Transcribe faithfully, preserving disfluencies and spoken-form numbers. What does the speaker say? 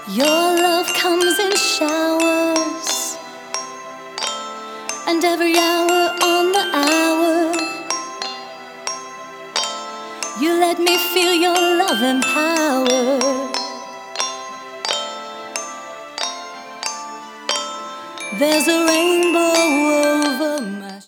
Your love comes in showers, and every hour on the hour, you let me feel your love and power. There's a rainbow